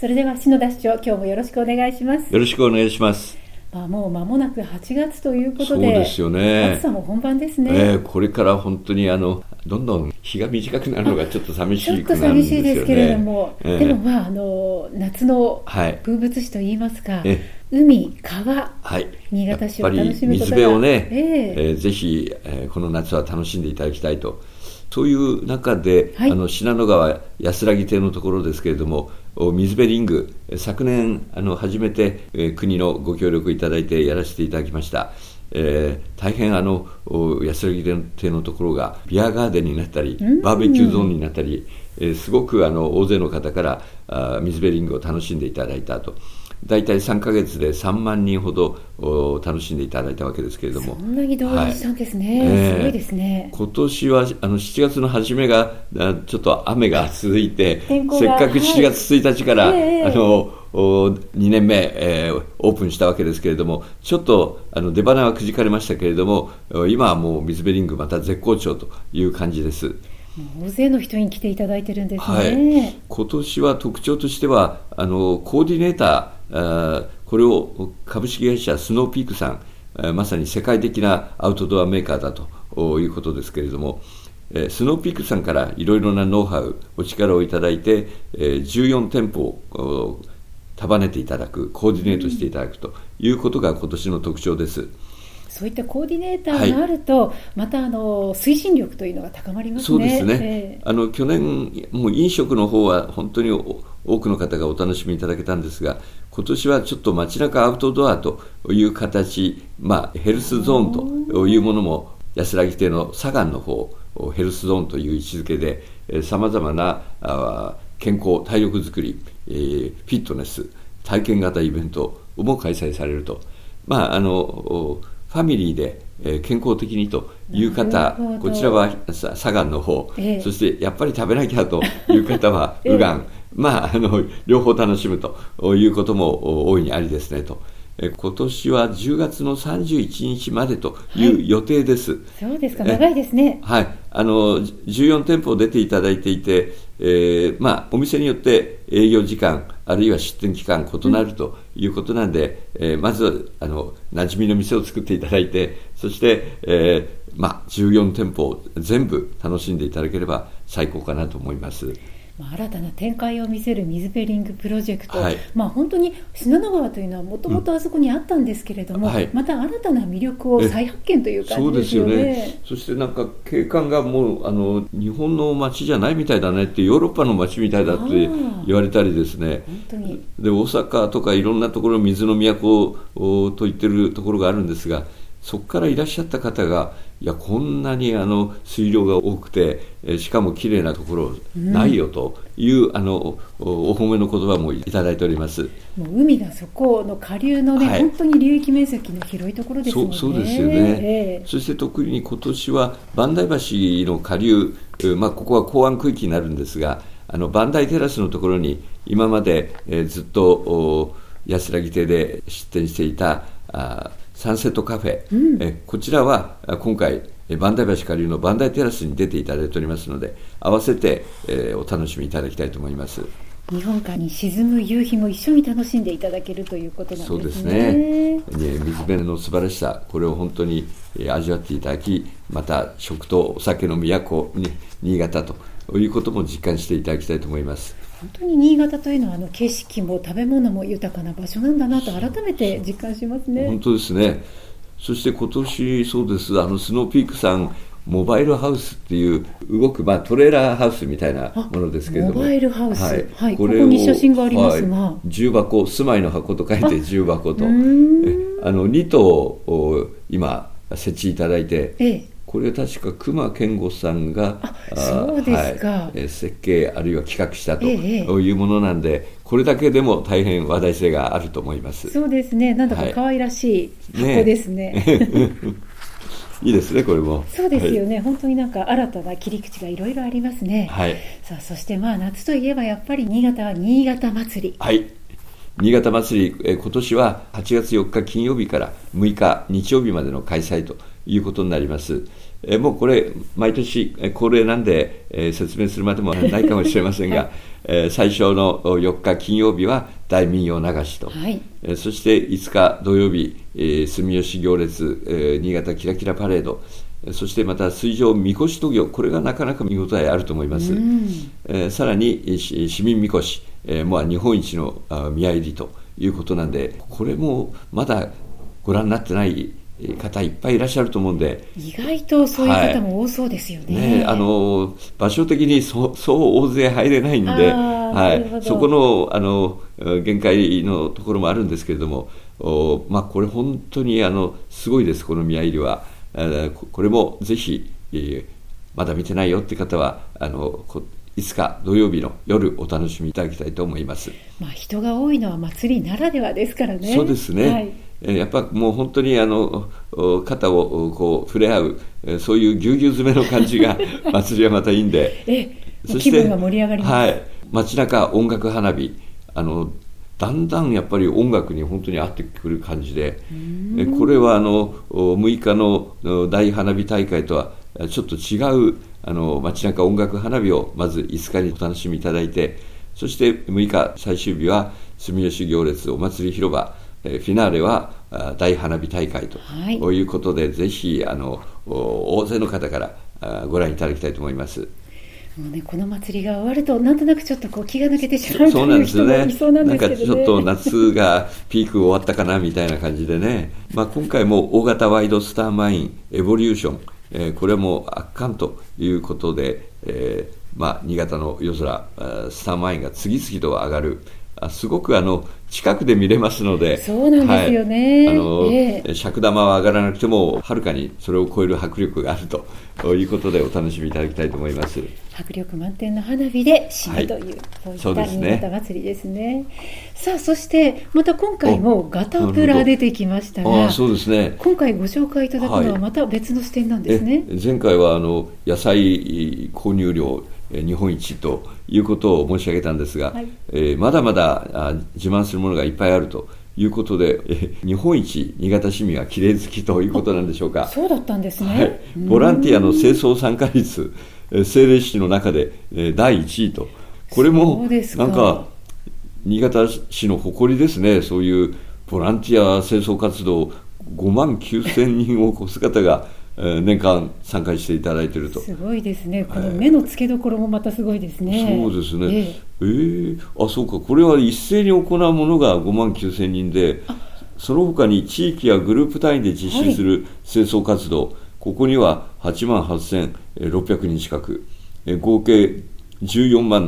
それでは篠田市長、今日もよろしくお願いします。 よろしくお願いします。 もう間もなく8月ということで、 そうですよね、 暑さも本番ですね。 これから本当にどんどん日が短くなるのがちょっと寂しいちょっと寂しいですけれども、でも夏の風物詩といいますか、海、川、新潟市を楽しむことが、 やっぱり水辺をね、ぜひ、この夏は楽しんでいただきたいと。そういう中で、信濃川安らぎ亭のところですけれども、水辺リング、昨年初めて、国のご協力いただいてやらせていただきました。大変安らぎ亭のところがビアガーデンになったり、バーベキューゾーンになったり、すごく大勢の方から水辺リングを楽しんでいただいたと。だいたい3ヶ月で3万人ほど楽しんでいただいたわけですけれども、 そんなに動員したんですね、すごいですね。 今年は7月の初めがちょっと雨が続いて、せっかく7月1日から、2年目、オープンしたわけですけれども、ちょっと出花はくじかれましたけれども、今はもう水辺リングまた絶好調という感じです。 大勢の人に来ていただいてるんですね。 今年は特徴としてはコーディネーター、これを株式会社スノーピークさん、まさに世界的なアウトドアメーカーだということですけれども、スノーピークさんからいろいろなノウハウ、お力をいただいて、14店舗を束ねていただく、コーディネートしていただくということが今年の特徴です。 そういったコーディネーターがあると、また推進力というのが高まりますね。 そうですね、去年もう飲食の方は本当に多くの方がお楽しみいただけたんですが、今年はちょっと街中アウトドアという形、ヘルスゾーンというものも安らぎ亭の左岸の方、ヘルスゾーンという位置づけでさまざまな健康体力づくり、フィットネス体験型イベントも開催されると、ファミリーで健康的にという方、こちらは左岸の方、そしてやっぱり食べなきゃという方は右岸、両方楽しむということも大いにありですねと。今年は10月の31日までという予定です。 そうですか、長いですね。 14店舗出ていただいていて、お店によって営業時間あるいは出店期間異なるということなんで、まず馴染みの店を作っていただいて、そして、14店舗全部楽しんでいただければ最高かなと思います。 新たな展開を見せる水辺リングプロジェクト、本当に信濃川というのはもともとあそこにあったんですけれども、また新たな魅力を再発見という感じですよね。 そうですよね。そしてなんか景観がもう日本の街じゃないみたいだねって、ヨーロッパの街みたいだって言われたりですね。 本当にで大阪とかいろんなところ水の都と言ってるところがあるんですが、そこからいらっしゃった方が、いやこんなに水量が多くてしかもきれいなところないよという、お褒めの言葉もいただいております。 もう海がそこの下流の本当に流域面積の広いところですもんね。 そうですよね。そして特に今年は磐梯橋の下流、ここは港湾区域になるんですが、磐梯テラスのところに今まで、ずっと安らぎ亭で出店していたサンセットカフェ、こちらは今回磐梯橋下流の磐梯テラスに出ていただいておりますので、合わせて、お楽しみいただきたいと思います。 日本海に沈む夕日も一緒に楽しんでいただけるということなんですね。 そうですね。水辺の素晴らしさ、これを本当に味わっていただき、また食とお酒の都に新潟ということも実感していただきたいと思います。 本当に新潟というのは景色も食べ物も豊かな場所なんだなと改めて実感しますね。 本当ですね。そして今年そうです、スノーピークさんモバイルハウスっていう動く、トレーラーハウスみたいなものですけれども、 モバイルハウス、ここに写真がありますが、 重箱、住まいの箱と書いて重箱と2棟を今設置いただいて、これ確か隈研吾さんがそうですか、 設計あるいは企画したというものなんで、これだけでも大変話題性があると思います。 そうですね。なんだか可愛らしい箱ですね。 いいですね、これも。 そうですよね、本当になんか新たな切り口がいろいろありますね。さあ、そして夏といえばやっぱり新潟は新潟祭り。 新潟祭り、今年は8月4日金曜日から6日日曜日までの開催ということになります。 もうこれ毎年恒例なんで、説明するまでもないかもしれませんが、最初の4日金曜日は大民謡流しと、はい、そして5日土曜日、住吉行列、新潟キラキラパレード、そしてまた水上みこし渡御、これがなかなか見応えあると思います。さらに市民みこし、日本一の宮入りということなんで、これもまだご覧になってない方いっぱいいらっしゃると思うんで、 意外とそういう方も多そうですよね。 場所的にそう大勢入れないんで、そこの、限界のところもあるんですけれども、これ本当にすごいです、この宮入りは。これもぜひ、まだ見てないよって方は5日土曜日の夜お楽しみいただきたいと思います。 人が多いのは祭りならではですからね。 そうですね、はい、やっぱもう本当に肩をこう触れ合う、そういうぎゅうぎゅう詰めの感じが祭りはまたいいんでそして気分が盛り上がります、 はい、街中音楽花火、だんだんやっぱり音楽に本当に合ってくる感じで、これは6日の大花火大会とはちょっと違う街中音楽花火をまず5日にお楽しみいただいて、そして6日最終日は住吉行列お祭り広場、フィナーレは大花火大会ということで、ぜひ大勢の方からご覧いただきたいと思います。 もうね、この祭りが終わるとなんとなくちょっと気が抜けてしまうという人もいそうなんですけどね。なんかちょっと夏がピーク終わったかなみたいな感じでね、今回も大型ワイドスターマインエボリューション、これも圧巻ということで、新潟の夜空スターマインが次々と上がる、すごく近くで見れますので、 そうなんですよね、 尺玉は上がらなくてもはるかにそれを超える迫力があるということでお楽しみいただきたいと思います。 迫力満点の花火で締めという、そういった新潟祭りですね。さあ、そしてまた今回もガタプラ出てきましたが、 そうですね、 今回ご紹介いただくのはまた別の視点なんですね。 前回は野菜購入量日本一ということを申し上げたんですが、まだまだ自慢するものがいっぱいあるということで、日本一新潟市民はきれい好きということなんでしょうか。 そうだったんですね、 ボランティアの清掃参加率、政令市の中で第1位と、これもなんか新潟市の誇りですね。そういうボランティア清掃活動5万9000人を超す方が年間参加していただいていると。 すごいですね。この目の付けどころもまたすごいですね。 そうですね、そうか、これは一斉に行うものが5万9000人で、その他に地域やグループ単位で実施する清掃活動、ここには8万8600人近く、合計14万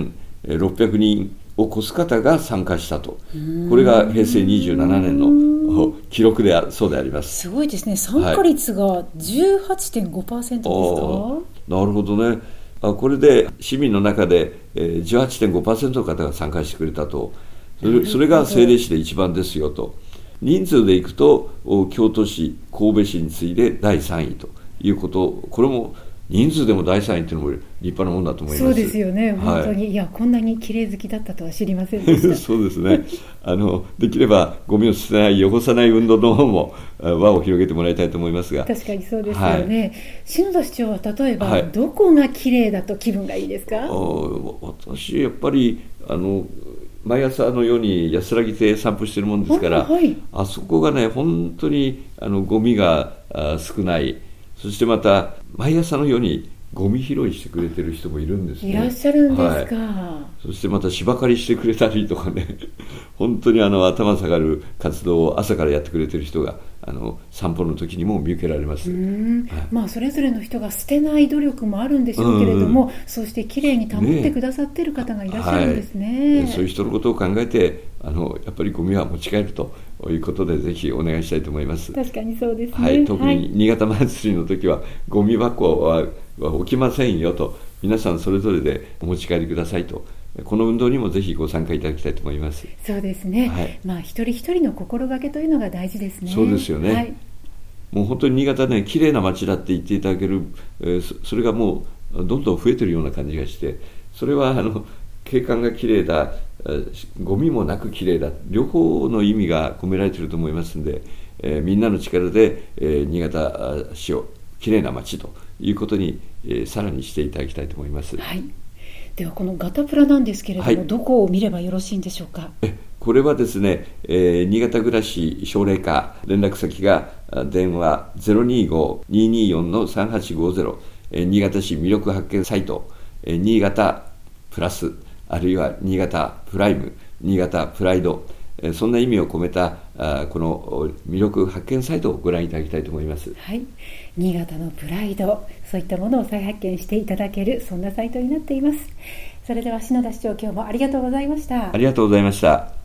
7600人を超す方が参加したと。これが平成27年の記録でそうであります。 すごいですね。参加率が 18.5% ですか、 なるほどね。これで市民の中で 18.5% の方が参加してくれたと。それが政令市で一番ですよと。人数でいくと京都市神戸市に次いで第3位ということ。これも人数でも第3位というのも立派なものだと思います。 そうですよね、本当に、こんなに綺麗好きだったとは知りませんでしたそうですね、できればゴミを捨てない、汚さない運動の方も輪を広げてもらいたいと思いますが。 確かにそうですよね、篠田市長は例えば、どこが綺麗だと気分がいいですか？ 私やっぱり毎朝のように安らぎて散歩してるもんですから、あそこがね本当にゴミが少ない。そしてまた毎朝のようにゴミ拾いしてくれてる人もいるんですね。 いらっしゃるんですか、 そしてまた芝刈りしてくれたりとかね本当に頭下がる活動を朝からやってくれてる人が散歩の時にも見受けられます。 それぞれの人が捨てない努力もあるんでしょうけれども、そうしてきれいに保ってくださっている方がいらっしゃるんですね。 そういう人のことを考えてやっぱりゴミは持ち帰るということでぜひお願いしたいと思います。 確かにそうですね、 特に新潟祭りの時はゴミ箱は置きませんよと、皆さんそれぞれでお持ち帰りくださいと、この運動にもぜひご参加いただきたいと思います。 そうですね、一人一人の心がけというのが大事ですね。 そうですよね、もう本当に新潟ね綺麗な街だって言っていただける、それがもうどんどん増えてるような感じがして、それは景観が綺麗だ、ゴミもなく綺麗だ、両方の意味が込められていると思いますので、みんなの力で、新潟市をきれいな街ということに、さらにしていただきたいと思います。 はい、ではこのガタプラなんですけれども、はい、どこを見ればよろしいんでしょうか。 これはですね、新潟暮らし奨励課、連絡先が電話 025-224-3850、新潟市魅力発見サイト、新潟プラス、あるいは新潟プライム、新潟プライド、そんな意味を込めたこの魅力発見サイトをご覧いただきたいと思います。 はい、新潟のプライド、そういったものを再発見していただける、そんなサイトになっています。それでは篠田市長、今日もありがとうございました。 ありがとうございました。